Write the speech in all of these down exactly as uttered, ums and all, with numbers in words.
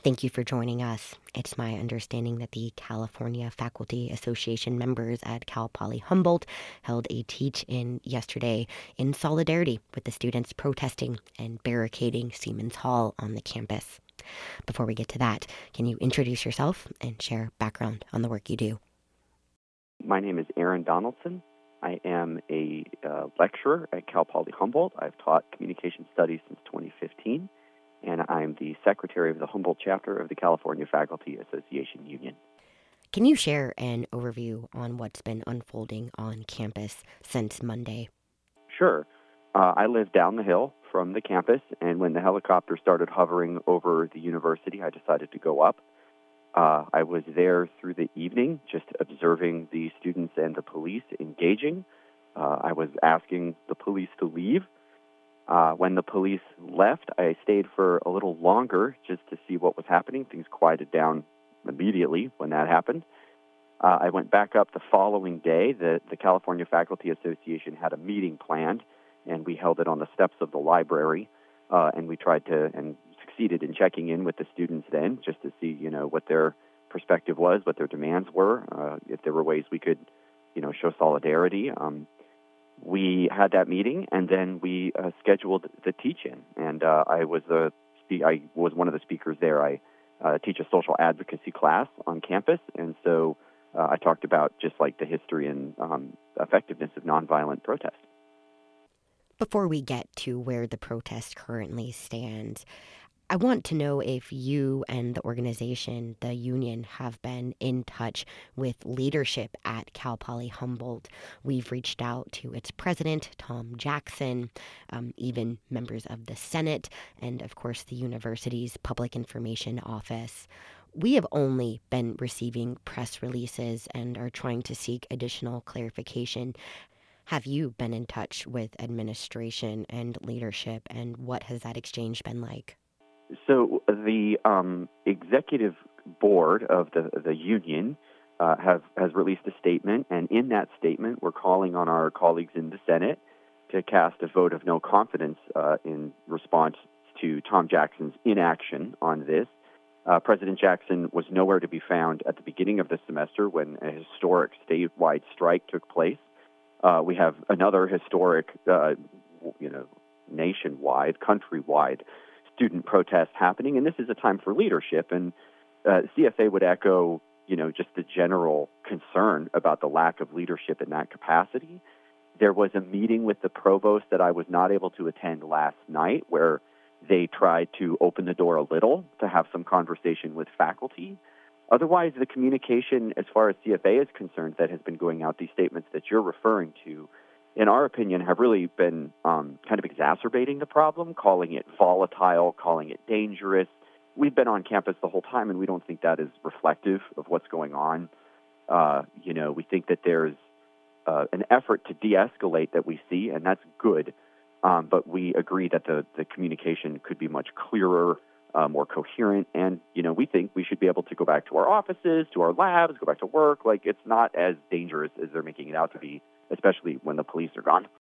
Thank you for joining us. It's my understanding that the California Faculty Association members at Cal Poly Humboldt held a teach-in yesterday in solidarity with the students protesting and barricading Siemens Hall on the campus. Before we get to that, can you introduce yourself and share background on the work you do? My name is Aaron Donaldson. I am a uh, lecturer at Cal Poly Humboldt. I've taught communication studies since twenty fifteen, and I'm the secretary of the Humboldt chapter of the California Faculty Association Union. Can you share an overview on what's been unfolding on campus since Monday? Sure. Uh, I live down the hill from the campus, and when the helicopter started hovering over the university, I decided to go up. Uh, I was there through the evening, just observing the students and the police engaging. Uh, I was asking the police to leave. Uh, when the police left, I stayed for a little longer just to see what was happening. Things quieted down immediately when that happened. Uh, I went back up the following day. The, the California Faculty Association had a meeting planned, and we held it on the steps of the library, uh, and we tried to and succeeded in checking in with the students then just to see, you know, what their perspective was, what their demands were, uh, if there were ways we could, you know, show solidarity. Um, we had that meeting, and then we uh, scheduled the teach-in, and uh, I was a spe- I was one of the speakers there. I uh, teach a social advocacy class on campus, and so uh, I talked about just like the history and um, effectiveness of nonviolent protest. Before we get to where the protest currently stands, I want to know if you and the organization, the union, have been in touch with leadership at Cal Poly Humboldt. We've reached out to its president, Tom Jackson, um, even members of the Senate, and of course the university's Public Information Office. We have only been receiving press releases and are trying to seek additional clarification. Have you been in touch with administration and leadership, and what has that exchange been like? So the um, executive board of the the union uh, have has released a statement, and in that statement, we're calling on our colleagues in the Senate to cast a vote of no confidence uh, in response to Tom Jackson's inaction on this. Uh, President Jackson was nowhere to be found at the beginning of the semester when a historic statewide strike took place. Uh, we have another historic, uh, you know, nationwide, countrywide student protests happening, and this is a time for leadership. And uh, C F A would echo, you know, just the general concern about the lack of leadership in that capacity. There was a meeting with the provost that I was not able to attend last night, where they tried to open the door a little to have some conversation with faculty. Otherwise, the communication, as far as C F A is concerned, that has been going out, these statements that you're referring to, in our opinion, have really been um, kind of exacerbating the problem, calling it volatile, calling it dangerous. We've been on campus the whole time, and we don't think that is reflective of what's going on. Uh, you know, we think that there's uh, an effort to de-escalate that we see, and that's good. Um, but we agree that the, the communication could be much clearer, uh, more coherent, and, you know, we think we should be able to go back to our offices, to our labs, go back to work. Like, it's not as dangerous as they're making it out to be, especially when the police are gone.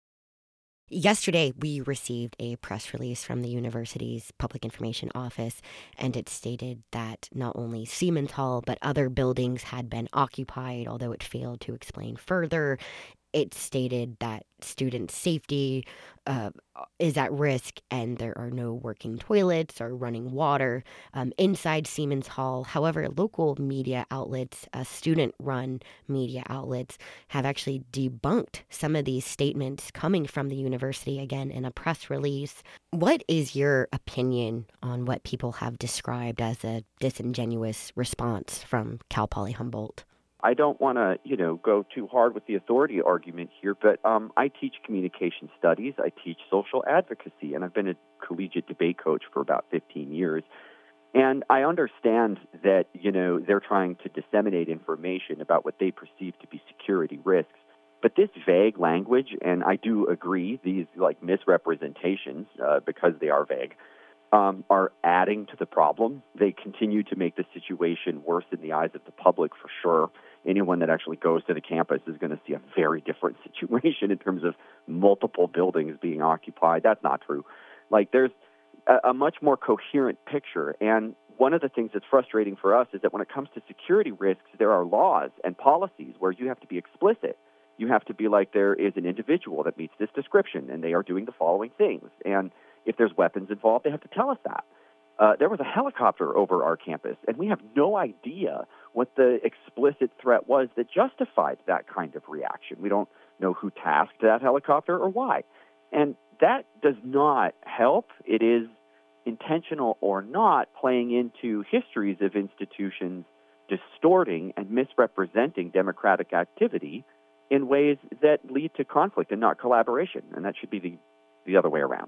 Yesterday, we received a press release from the university's Public Information Office, and it stated that not only Siemens Hall, but other buildings had been occupied, although it failed to explain further. It stated that student safety uh, is at risk and there are no working toilets or running water um, inside Siemens Hall. However, local media outlets, uh, student-run media outlets, have actually debunked some of these statements coming from the university, again, in a press release. What is your opinion on what people have described as a disingenuous response from Cal Poly Humboldt? I don't want to, you know, go too hard with the authority argument here, but um, I teach communication studies. I teach social advocacy, and I've been a collegiate debate coach for about fifteen years. And I understand that, you know, they're trying to disseminate information about what they perceive to be security risks. But this vague language, and I do agree, these like misrepresentations, uh, because they are vague, um, are adding to the problem. They continue to make the situation worse in the eyes of the public, for sure. Anyone that actually goes to the campus is going to see a very different situation in terms of multiple buildings being occupied. That's not true. Like, there's a, a much more coherent picture. And one of the things that's frustrating for us is that when it comes to security risks, there are laws and policies where you have to be explicit. You have to be like, there is an individual that meets this description, and they are doing the following things. And if there's weapons involved, they have to tell us that. Uh, there was a helicopter over our campus, and we have no idea what the explicit threat was that justified that kind of reaction. We don't know who tasked that helicopter or why. And that does not help. It is, intentional or not, playing into histories of institutions distorting and misrepresenting democratic activity in ways that lead to conflict and not collaboration. And that should be the, the other way around.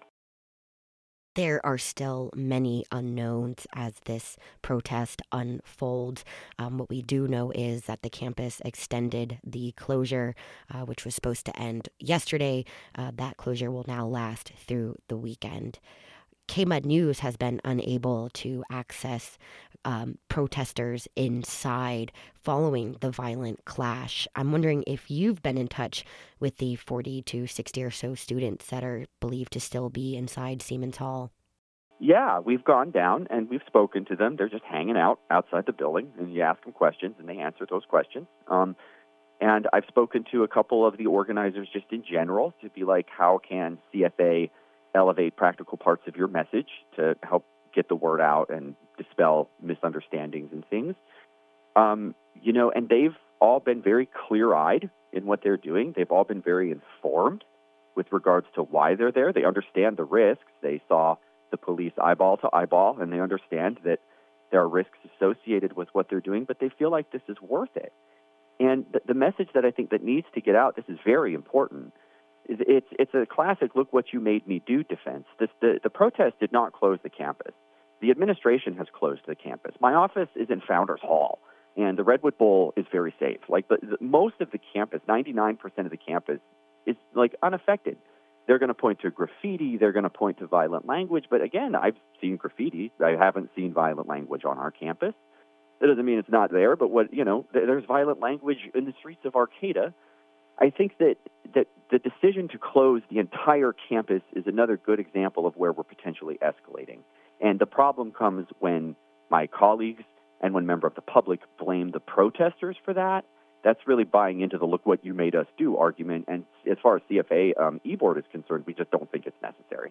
There are still many unknowns as this protest unfolds. Um, what we do know is that the campus extended the closure, uh, which was supposed to end yesterday. Uh, that closure will now last through the weekend. K M U D News has been unable to access um, protesters inside following the violent clash. I'm wondering if you've been in touch with the forty to sixty or so students that are believed to still be inside Siemens Hall. Yeah, we've gone down and we've spoken to them. They're just hanging out outside the building, and you ask them questions and they answer those questions. Um, and I've spoken to a couple of the organizers just in general to be like, how can C F A elevate practical parts of your message to help get the word out and dispel misunderstandings and things. Um, you know, and they've all been very clear-eyed in what they're doing. They've all been very informed with regards to why they're there. They understand the risks. They saw the police eyeball to eyeball, and they understand that there are risks associated with what they're doing, but they feel like this is worth it. And the, the message that I think that needs to get out, this is very important, It's it's a classic "look what you made me do" defense. This, the, the protest did not close the campus. The administration has closed the campus. My office is in Founders Hall, and the Redwood Bowl is very safe. Like the, the, most of the campus, ninety-nine percent of the campus is like unaffected. They're going to point to graffiti. They're going to point to violent language. But again, I've seen graffiti. I haven't seen violent language on our campus. That doesn't mean it's not there. But what you know, there's violent language in the streets of Arcata. I think that, that the decision to close the entire campus is another good example of where we're potentially escalating. And the problem comes when my colleagues and when members of the public blame the protesters for that. That's really buying into the "look what you made us do" argument. And as far as C F A um, e-board is concerned, we just don't think it's necessary.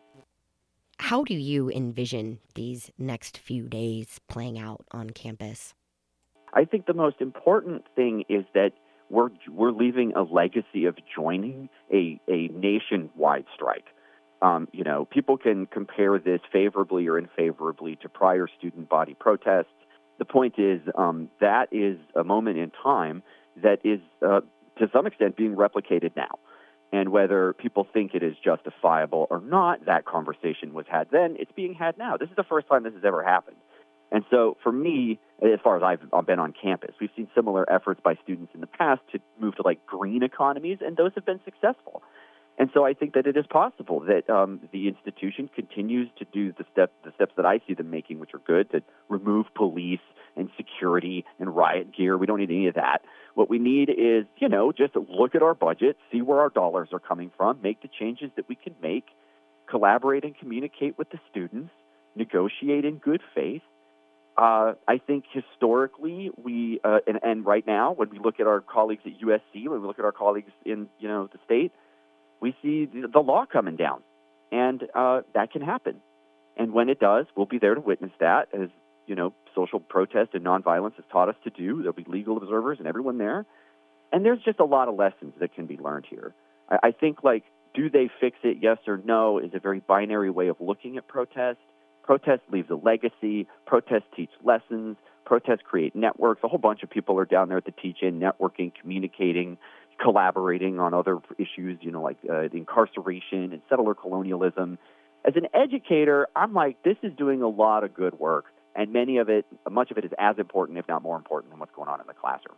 How do you envision these next few days playing out on campus? I think the most important thing is that We're we're leaving a legacy of joining a, a nationwide strike. Um, you know, people can compare this favorably or unfavorably to prior student body protests. The point is um, that is a moment in time that is, uh, to some extent, being replicated now. And whether people think it is justifiable or not, that conversation was had then. It's being had now. This is the first time this has ever happened. And so for me, as far as I've been on campus, we've seen similar efforts by students in the past to move to like green economies, and those have been successful. And so I think that it is possible that um, the institution continues to do the, step, the steps that I see them making, which are good, to remove police and security and riot gear. We don't need any of that. What we need is, you know, just look at our budget, see where our dollars are coming from, make the changes that we can make, collaborate and communicate with the students, negotiate in good faith. Uh, I think historically, we uh, and, and right now, when we look at our colleagues at U S C, when we look at our colleagues in you know the state, we see the, the law coming down, and uh, that can happen. And when it does, we'll be there to witness that, as you know, social protest and nonviolence has taught us to do. There'll be legal observers and everyone there, and there's just a lot of lessons that can be learned here. I, I think like, do they fix it? Yes or no is a very binary way of looking at protest. Protest leaves a legacy. Protests teach lessons. Protests create networks. A whole bunch of people are down there at the teach-in, networking, communicating, collaborating on other issues, you know, like uh, incarceration and settler colonialism. As an educator, I'm like, this is doing a lot of good work, and many of it, much of it is as important, if not more important, than what's going on in the classroom.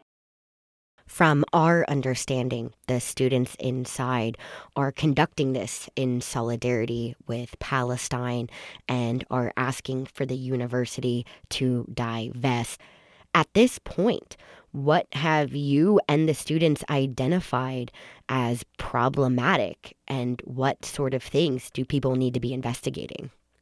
From our understanding, the students inside are conducting this in solidarity with Palestine and are asking for the university to divest. At this point, what have you and the students identified as problematic, and what sort of things do people need to be investigating?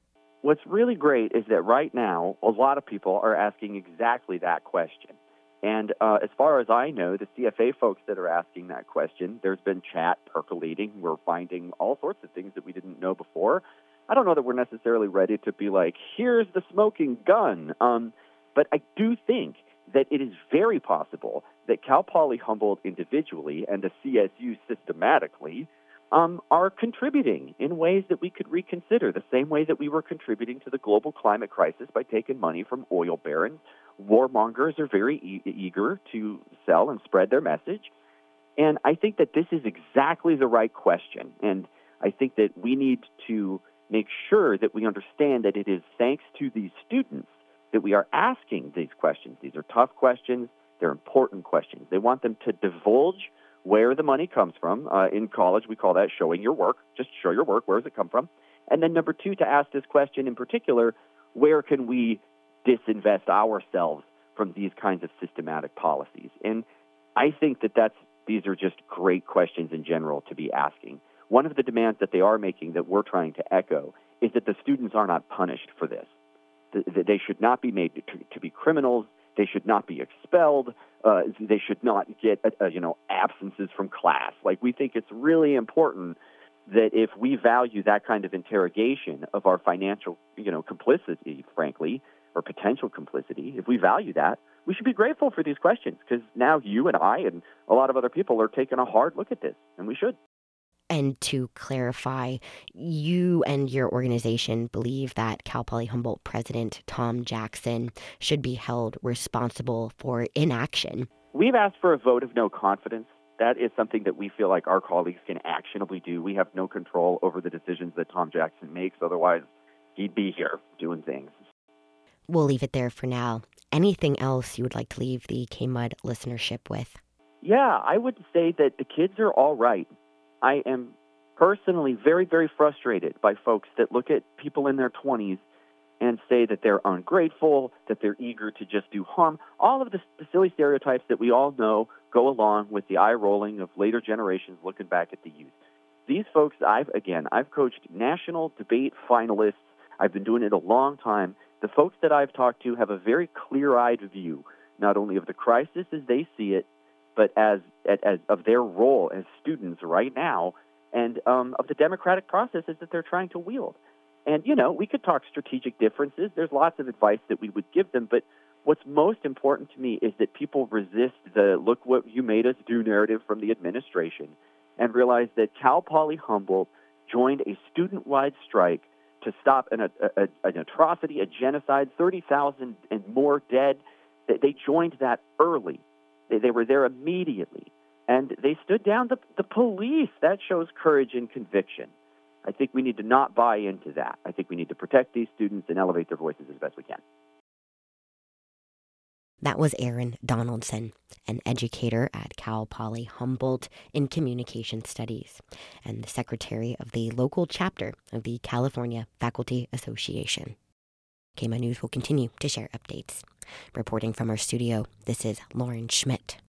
what's really great is that right now, a lot of people are asking exactly that question. And uh, as far as I know, the C F A folks that are asking that question, there's been chat percolating. We're finding all sorts of things that we didn't know before. I don't know that we're necessarily ready to be like, here's the smoking gun. Um, but I do think that it is very possible that Cal Poly Humboldt individually and the C S U systematically um, are contributing in ways that we could reconsider, the same way that we were contributing to the global climate crisis by taking money from oil barons. Warmongers are very e- eager to sell and spread their message. And I think that this is exactly the right question. And I think that we need to make sure that we understand that it is thanks to these students that we are asking these questions. These are tough questions. They're important questions. They want them to divulge where the money comes from. Uh, in college, we call that showing your work. Just show your work. Where does it come from? And then number two, to ask this question in particular, where can we disinvest ourselves from these kinds of systematic policies? And I think that that's, these are just great questions in general to be asking. One of the demands that they are making that we're trying to echo is that the students are not punished for this. That they should not be made to, to be criminals. They should not be expelled. Uh, they should not get, uh, you know, absences from class. Like, we think it's really important that if we value that kind of interrogation of our financial, you know, complicity, frankly, or potential complicity, if we value that, we should be grateful for these questions, because now you and I and a lot of other people are taking a hard look at this, and we should. And to clarify, you and your organization believe that Cal Poly Humboldt President Tom Jackson should be held responsible for inaction. We've asked for a vote of no confidence. That is something that we feel like our colleagues can actionably do. We have no control over the decisions that Tom Jackson makes. Otherwise, he'd be here doing things. We'll leave it there for now. Anything else you would like to leave the K M U D listenership with? Yeah, I would say that the kids are all right. I am personally very, very frustrated by folks that look at people in their twenties and say that they're ungrateful, that they're eager to just do harm. All of the, the silly stereotypes that we all know go along with the eye-rolling of later generations looking back at the youth. These folks, I've again, I've coached national debate finalists. I've been doing it a long time. The folks that I've talked to have a very clear-eyed view, not only of the crisis as they see it, but as, as of their role as students right now, and um, of the democratic processes that they're trying to wield. And, you know, we could talk strategic differences. There's lots of advice that we would give them, but what's most important to me is that people resist the look what you made us do narrative from the administration and realize that Cal Poly Humboldt joined a student-wide strike to stop an, a, a, an atrocity, a genocide, thirty thousand and more dead. They joined that early. They, they were there immediately, and they stood down the, the police. That shows courage and conviction. I think we need to not buy into that. I think we need to protect these students and elevate their voices as best we can. That was Aaron Donaldson, an educator at Cal Poly Humboldt in Communication Studies and the secretary of the local chapter of the California Faculty Association. K M U D News will continue to share updates. Reporting from our studio, this is Lauren Schmidt.